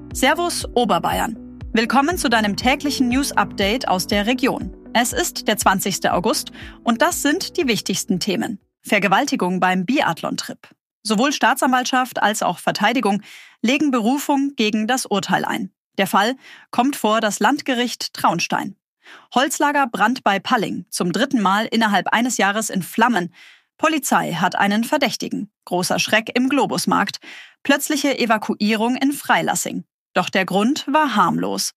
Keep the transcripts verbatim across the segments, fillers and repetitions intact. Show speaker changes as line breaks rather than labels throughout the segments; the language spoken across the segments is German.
Servus Oberbayern. Willkommen zu deinem täglichen News-Update aus der Region. Es ist der zwanzigster August und das sind die wichtigsten Themen. Vergewaltigung beim Biathlon-Trip. Sowohl Staatsanwaltschaft als auch Verteidigung legen Berufung gegen das Urteil ein. Der Fall kommt vor das Landgericht Traunstein. Holzlager brannt bei Palling, zum dritten Mal innerhalb eines Jahres in Flammen. Polizei hat einen Verdächtigen. Großer Schreck im Globusmarkt. Plötzliche Evakuierung in Freilassing. Doch der Grund war harmlos.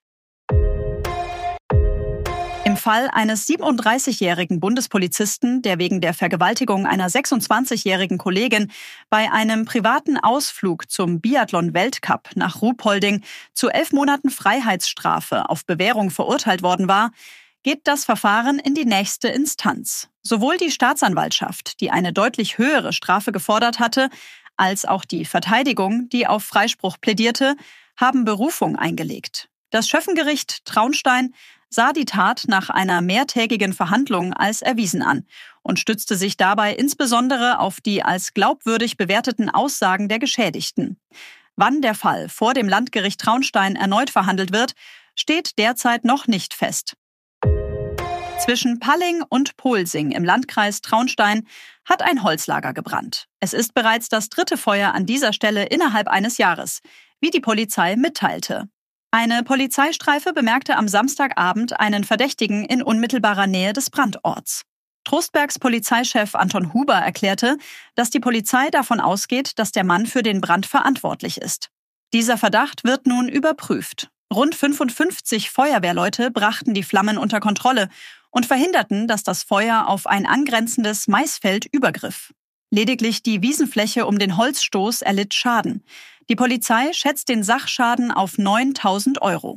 Im Fall eines siebenunddreißigjährigen Bundespolizisten, der wegen der Vergewaltigung einer sechsundzwanzigjährigen Kollegin bei einem privaten Ausflug zum Biathlon-Weltcup nach Ruhpolding zu elf Monaten Freiheitsstrafe auf Bewährung verurteilt worden war, geht das Verfahren in die nächste Instanz. Sowohl die Staatsanwaltschaft, die eine deutlich höhere Strafe gefordert hatte, als auch die Verteidigung, die auf Freispruch plädierte, haben Berufung eingelegt. Das Schöffengericht Traunstein sah die Tat nach einer mehrtägigen Verhandlung als erwiesen an und stützte sich dabei insbesondere auf die als glaubwürdig bewerteten Aussagen der Geschädigten. Wann der Fall vor dem Landgericht Traunstein erneut verhandelt wird, steht derzeit noch nicht fest. Zwischen Palling und Polsing im Landkreis Traunstein hat ein Holzlager gebrannt. Es ist bereits das dritte Feuer an dieser Stelle innerhalb eines Jahres, wie die Polizei mitteilte. Eine Polizeistreife bemerkte am Samstagabend einen Verdächtigen in unmittelbarer Nähe des Brandorts. Trostbergs Polizeichef Anton Huber erklärte, dass die Polizei davon ausgeht, dass der Mann für den Brand verantwortlich ist. Dieser Verdacht wird nun überprüft. Rund fünfundfünfzig Feuerwehrleute brachten die Flammen unter Kontrolle und verhinderten, dass das Feuer auf ein angrenzendes Maisfeld übergriff. Lediglich die Wiesenfläche um den Holzstoß erlitt Schaden. Die Polizei schätzt den Sachschaden auf neuntausend Euro.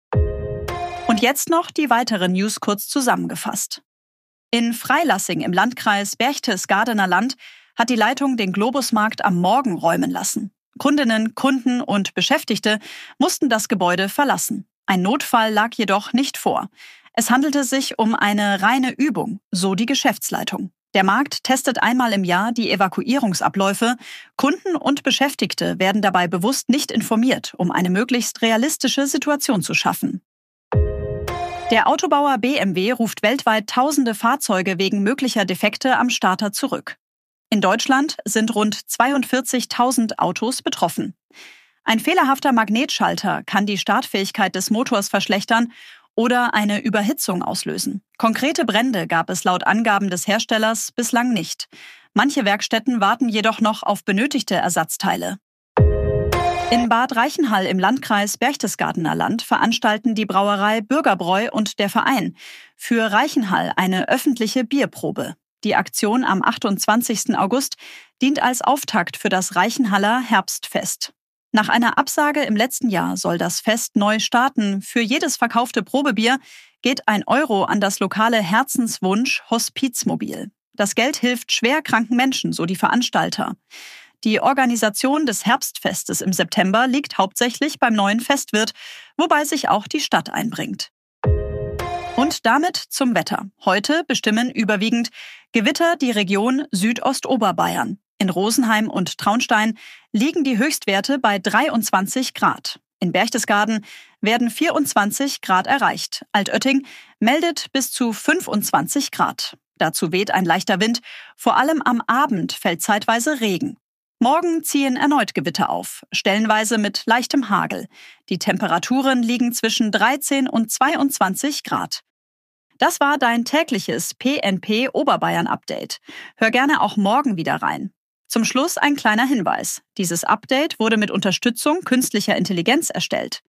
Und jetzt noch die weiteren News kurz zusammengefasst. In Freilassing im Landkreis Berchtesgadener Land hat die Leitung den Globusmarkt am Morgen räumen lassen. Kundinnen, Kunden und Beschäftigte mussten das Gebäude verlassen. Ein Notfall lag jedoch nicht vor. Es handelte sich um eine reine Übung, so die Geschäftsleitung. Der Markt testet einmal im Jahr die Evakuierungsabläufe. Kunden und Beschäftigte werden dabei bewusst nicht informiert, um eine möglichst realistische Situation zu schaffen. Der Autobauer B M W ruft weltweit tausende Fahrzeuge wegen möglicher Defekte am Starter zurück. In Deutschland sind rund zweiundvierzigtausend Autos betroffen. Ein fehlerhafter Magnetschalter kann die Startfähigkeit des Motors verschlechtern oder eine Überhitzung auslösen. Konkrete Brände gab es laut Angaben des Herstellers bislang nicht. Manche Werkstätten warten jedoch noch auf benötigte Ersatzteile. In Bad Reichenhall im Landkreis Berchtesgadener Land veranstalten die Brauerei Bürgerbräu und der Verein für Reichenhall eine öffentliche Bierprobe. Die Aktion am achtundzwanzigsten August dient als Auftakt für das Reichenhaller Herbstfest. Nach einer Absage im letzten Jahr soll das Fest neu starten. Für jedes verkaufte Probebier geht ein Euro an das lokale Herzenswunsch Hospizmobil. Das Geld hilft schwer kranken Menschen, so die Veranstalter. Die Organisation des Herbstfestes im September liegt hauptsächlich beim neuen Festwirt, wobei sich auch die Stadt einbringt. Und damit zum Wetter. Heute bestimmen überwiegend Gewitter die Region Südostoberbayern. In Rosenheim und Traunstein liegen die Höchstwerte bei dreiundzwanzig Grad. In Berchtesgaden werden vierundzwanzig Grad erreicht. Altötting meldet bis zu fünfundzwanzig Grad. Dazu weht ein leichter Wind. Vor allem am Abend fällt zeitweise Regen. Morgen ziehen erneut Gewitter auf, stellenweise mit leichtem Hagel. Die Temperaturen liegen zwischen dreizehn und zweiundzwanzig Grad. Das war dein tägliches P N P Oberbayern Update. Hör gerne auch morgen wieder rein. Zum Schluss ein kleiner Hinweis. Dieses Update wurde mit Unterstützung künstlicher Intelligenz erstellt.